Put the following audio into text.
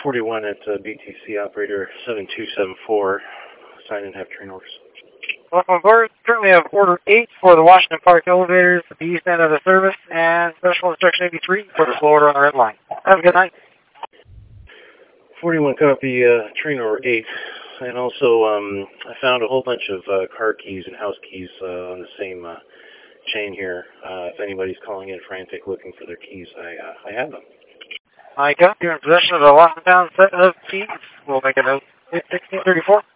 41 at BTC operator 7274. Sign and have train orders. Welcome aboard. Currently have order 8 for the Washington Park elevators at the east end of the service and special instruction 83 for the Florida on the red line. Have a good night. 41 copy, train order 8. And also, I found a whole bunch of car keys and house keys on the same chain here. If anybody's calling in frantic looking for their keys, I have them. I got you in possession of the Washington set of keys. We'll make a note. 1634.